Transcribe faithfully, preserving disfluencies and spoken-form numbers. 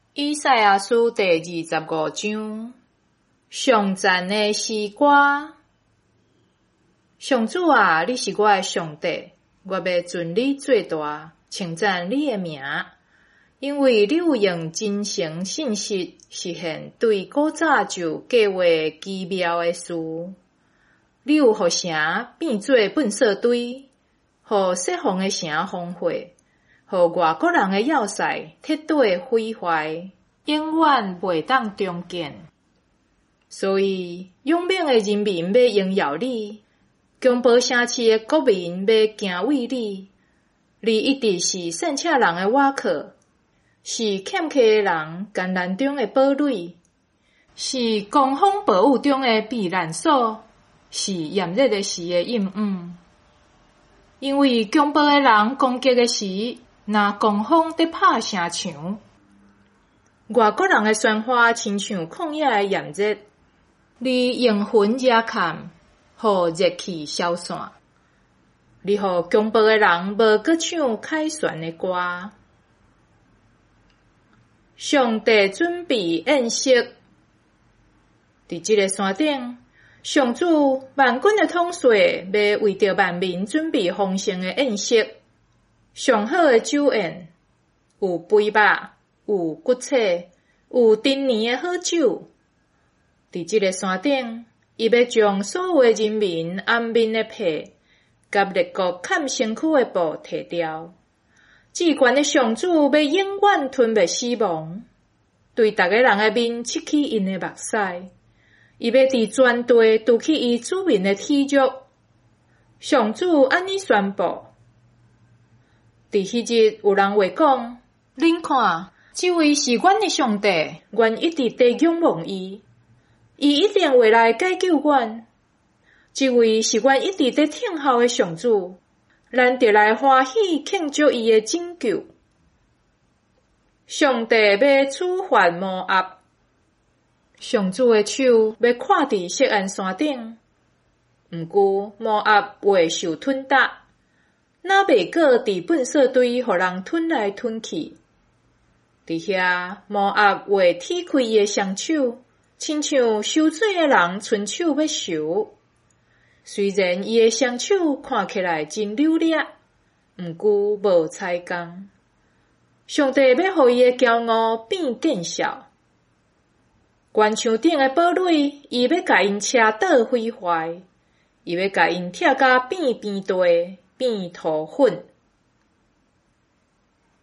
以赛亚书第二十五章，上赞的诗歌。上主啊，你是我的上帝，我要尊你最大，称赞你的名，因为你有用真诚信实实现对古早就计划奇妙的事。你有互城变做粪扫堆，互释放的城荒废，互外国人的要塞彻底毁坏，永远袂当重建。所以，勇猛的人民要荣耀你，强暴城市的国民要敬畏你。你一直是善车人的瓦靠，是欠缺的人艰难中的堡垒，是狂风暴雨中的避难所，是炎热的时的阴影。因为强暴的人攻击的时，若狂风在拍城墙，外国人的喧哗亲像旷野的炎热，你用云遮盖，互热气消散。你互强暴的人无搁唱凯旋的歌。上帝准备宴席，伫这个山顶，上主万军的统帅要为着万民准备丰盛的宴席，上好的酒宴，有肥肉，有骨髓，有陈年的好酒。伫这个山顶，伊要将所有的人民安眠的被，甲列国砍身躯的布摕掉。至悬的上主要永远吞灭死亡，对逐个人的面拭去因的目屎。伊要伫全地除去伊子民的体辱。上主安尼宣布：伫迄日，有人会讲：恁看，这位是阮的上帝，阮一直在仰望伊，伊一定会来解救阮。这位是阮一直在听候的上主，咱就来欢喜庆祝伊的拯救。上帝要处罚摩押，上主的手要看伫锡安山顶，毋过摩押会受吞踏，若袂过伫粪扫堆，互人吞来吞去。伫遐，摩押会踢开伊的双手，亲像受罪的人伸手要收。虽然伊的双手看起来真溜劣，毋过无彩工。上帝要互伊的骄傲变见笑，悬墙顶的堡垒，伊要甲因车倒毁坏，伊要甲因拆甲变变地，变土粉。